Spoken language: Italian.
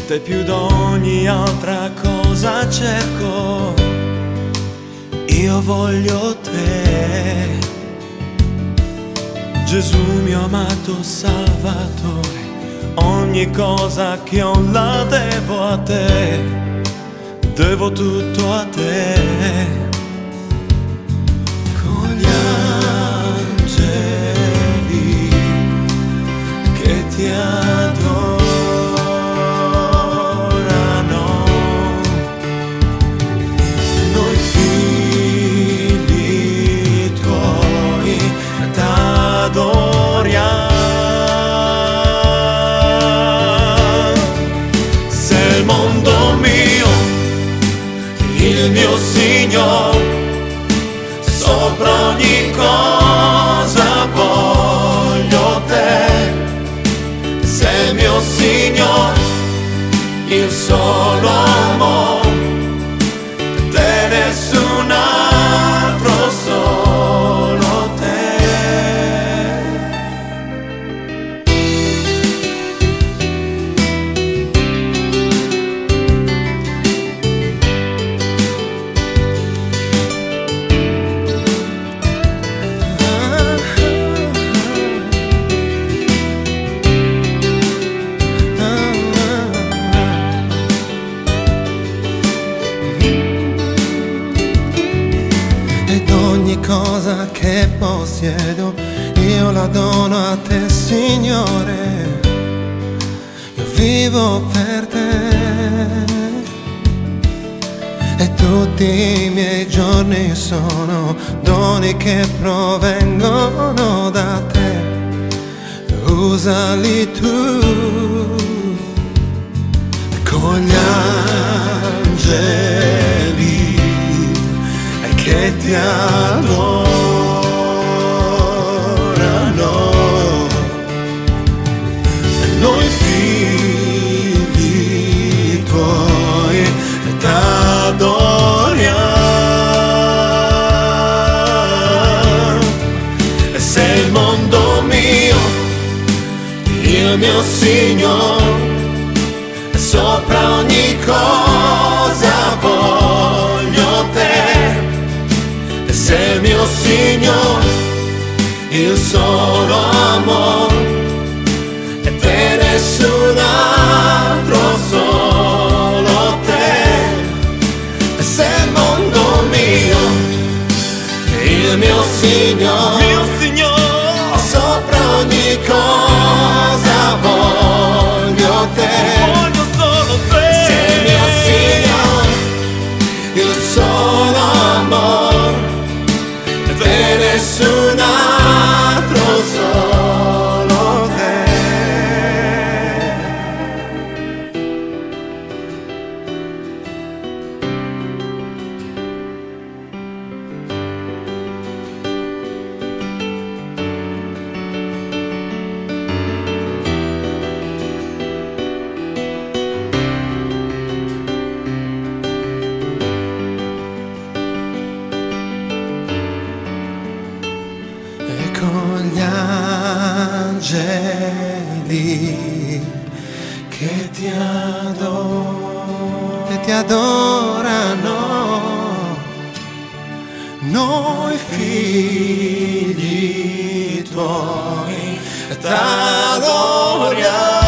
te più d'ogni altra cosa cerco, io voglio te. Gesù mio amato Salvatore, ogni cosa che ho la devo a te, devo tutto a te. Con gli angeli che ti adorano, noi figli tuoi t'adoriamo. Sei il mondo mio, il mio Signore, sopra ogni cosa voglio te. Sei mio Signore, il solo amore, te nessun altro, solo te. Ogni cosa che possiedo io la dono a te, Signore. Io vivo per te e tutti i miei giorni sono doni che provengono da te. Usali tu con gli angeli che ti adorano, noi figli tuoi t'adoriamo. Sei il mondo mio, il mio Signore, sopra ogni cosa voglio te. Sei il mio Signore, il solo amore, e te nessun altro, solo te. Sei il mondo mio, il mio Signore, sopra ogni cosa voglio te. Voglio solo te. Sei il mio Signore, il solo amore, te nessun altro, solo te. Con gli angeli che ti adorano, noi figli tuoi t'adoriamo.